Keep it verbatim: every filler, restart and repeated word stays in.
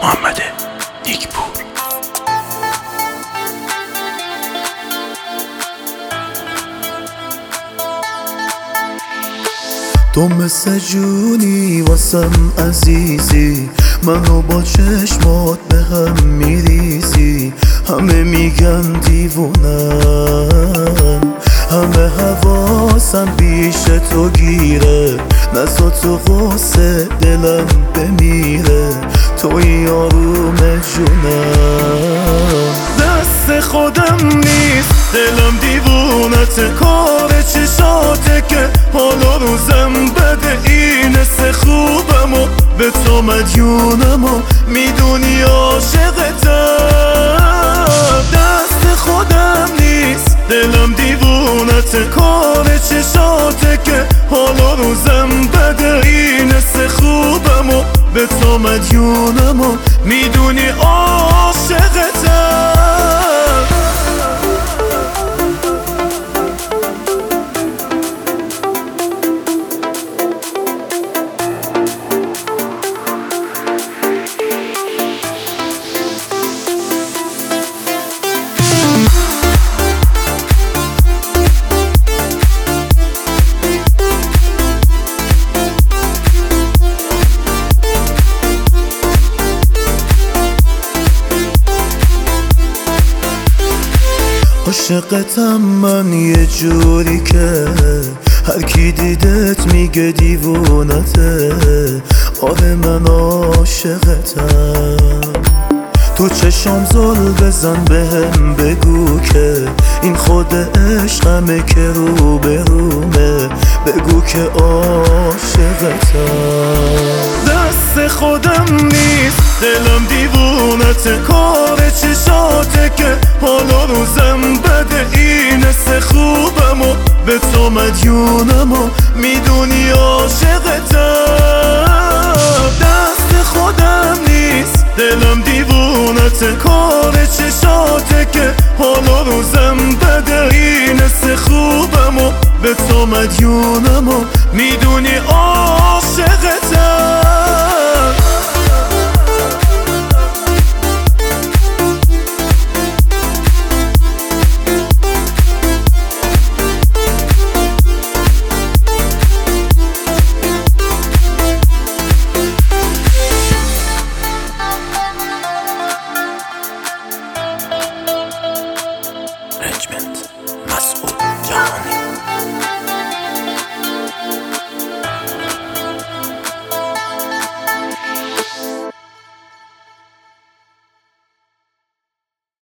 محمد نیکپور. تو مثل جونی واسم عزیزی، منو با چشمات به هم میریزی. همه میگن دیوونم، همه حواسم پیش تو گیره. نزا تو غصه دلم بمیره، توی آروم جونم. دست خودم نیست، دلم دیوونت، کار چشاته که حالا روزم بده. این سه خوبم و به تو مدیونم و میدونی عاشقتم. دست خودم نیست، دلم دیوونت، کار چشاته که حالا روزم بده. این سه خوبم و به تو مدیونم و میدونی عاشقتم. عاشقتم من یه جوری که هر کی دیدت میگه دیوونته. آره من عاشقتم، تو چشام زل بزن بهم بگو که این خود عشقمه که رو به رومه. بگو که عاشقتم. دست خودم نیست، دلم دیوونت، کار چشاته که حالا روزم بده. این سه خوبم و به تو مدیونم و میدونی عاشقتم. دست خودم نیست، دلم دیوونت، کار چشاته که حالا روزم بده. این سه خوبم و به تو مدیونم و میدونی عاشقتم.